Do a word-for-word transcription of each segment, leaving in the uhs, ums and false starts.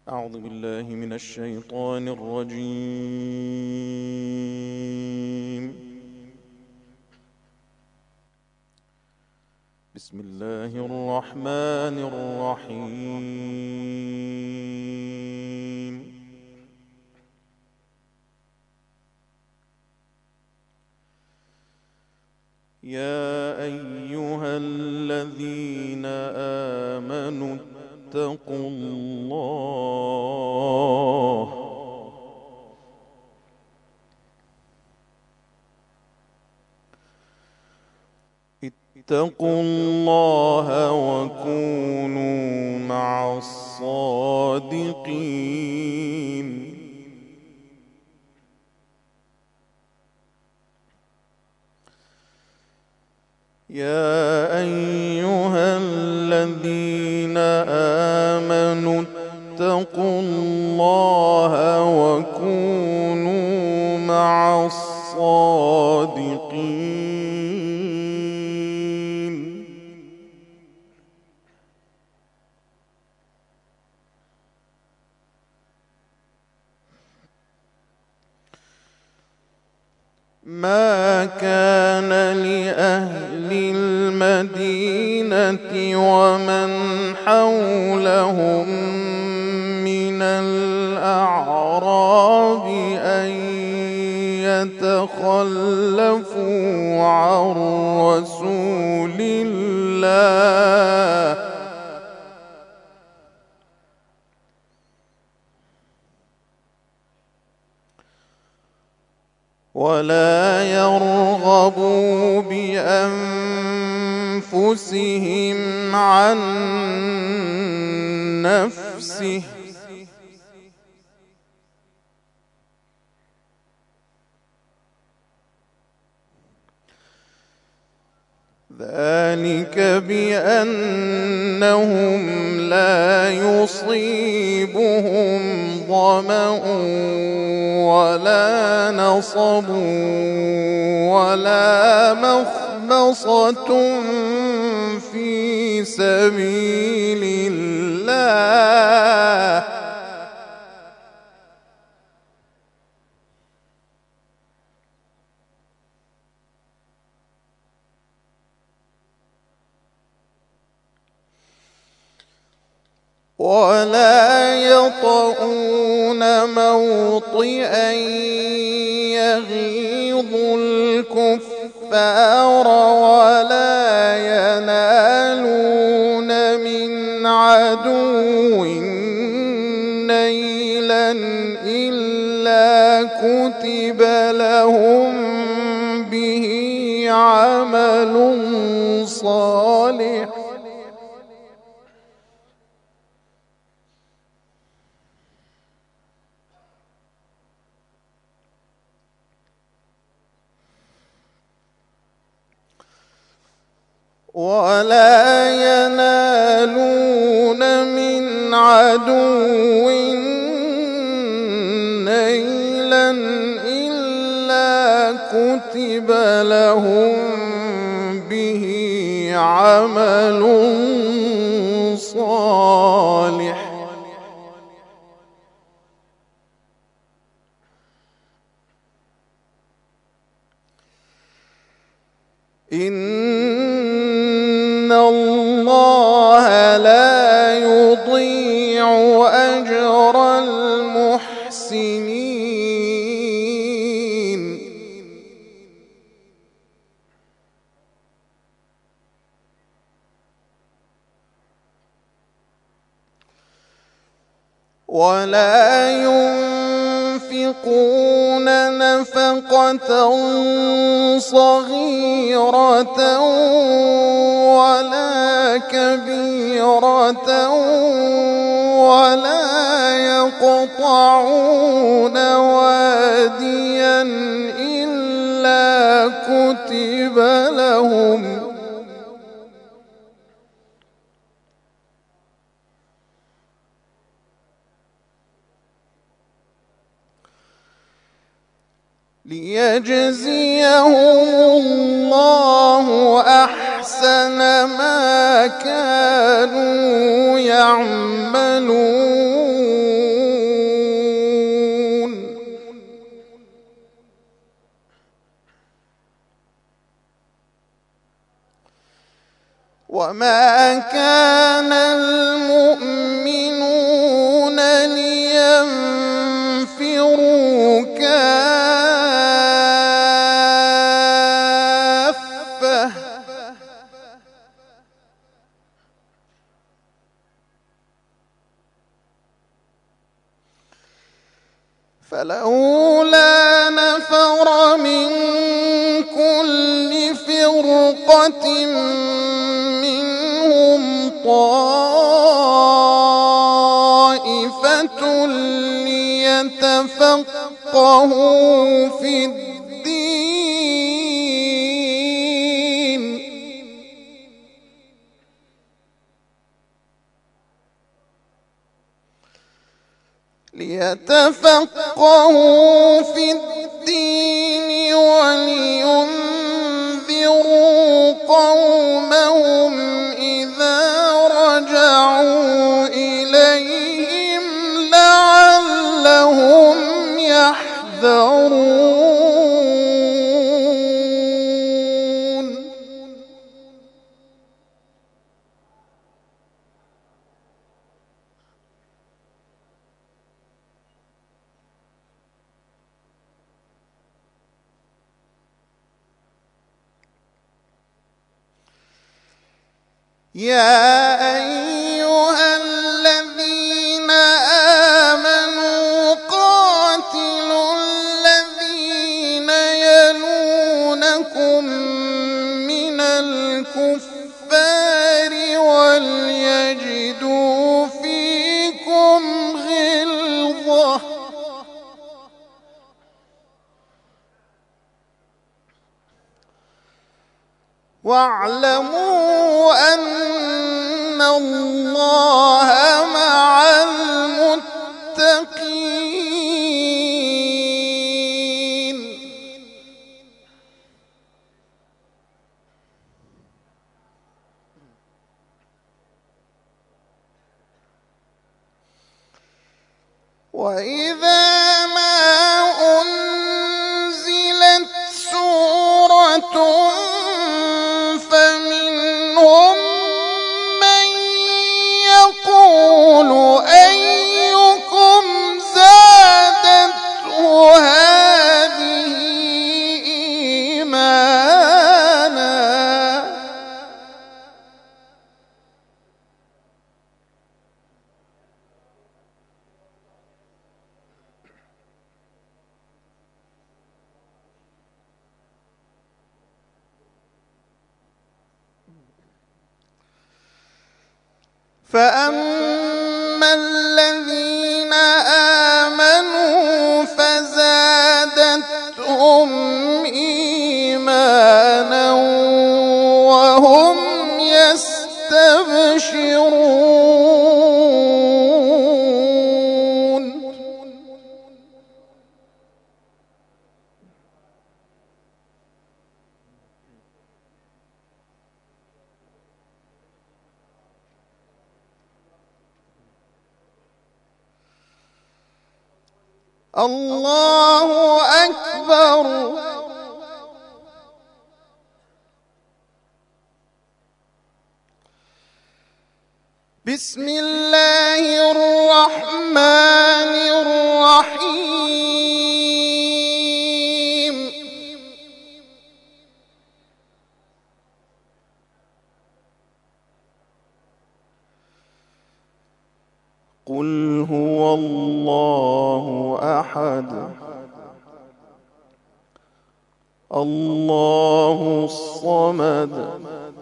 أعوذ بالله من الشيطان الرجيم. بسم الله الرحمن الرحيم. يا أيها الذين آمنوا اتقوا الله اتقوا الله وكونوا مع الصادقين. يا أيها الذين آمنوا اتقوا الله وكونوا مع الصادقين. ما كان لأهل المدينة ومن حولهم من الأعراب أن يتخلفوا عن رسول الله ولا يرغبوا بأنفسهم عن نفسه ذلك بأنهم لا يصيبهم ظمأ ولا نصب ولا مخمصة في سبيل الله ولا يطؤون موطئا يغيظ الكفار ولا ينالون من عدو نيلا إلا كتب لهم به عمل صالح ولا ينالون من عدو نيلا إلا كتب لهم به عمل صالح إن الله لا يضيع أجر المحسنين. ولا ينفقون نفقة صغيرة ولا كبيرة ولا يقطعون واديا إلا كتب لهم ليجزيهم الله أحسن ما كانوا يعملون. وما كان المؤمنون لينفروا كافة فلولا نفر من كل فرقة منهم طائفة ليتفقهوا في الدين ليتفقهوا في الدين ولينذروا قومهم إذا رجعوا إليهم لعلهم يحذرون. يا أيها الذين آمنوا قاتلوا الذين يلونكم من الكفار وليجدوا فيكم غلظة واعلموا أن الله مع المتقين. وإذا ما أنزلت سورة فمنهم من يقول أيكم زادته هذه إيمانا فأما الذين آمنوا فزادتهم إيمانا وهم يستبشرون. الله أكبر. بسم الله الرحمن الرحيم. قل هو الله أحد الله الصمد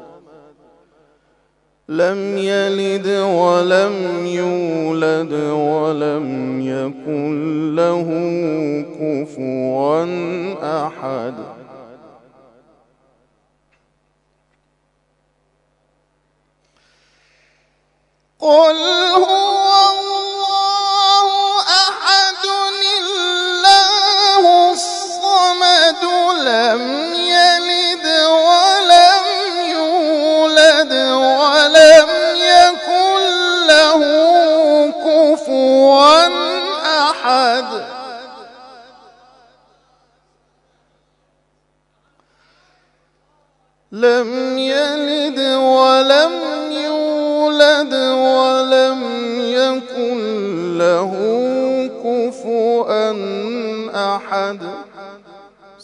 لم يلد ولم يولد ولم يكن له كفوا أحد. قل هو الله أحد الله الصمد لم يلد ولم يولد ولم يكن له كفوا أحد. لم يلد ولم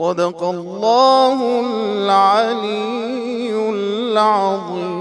صدق الله العلي العظيم.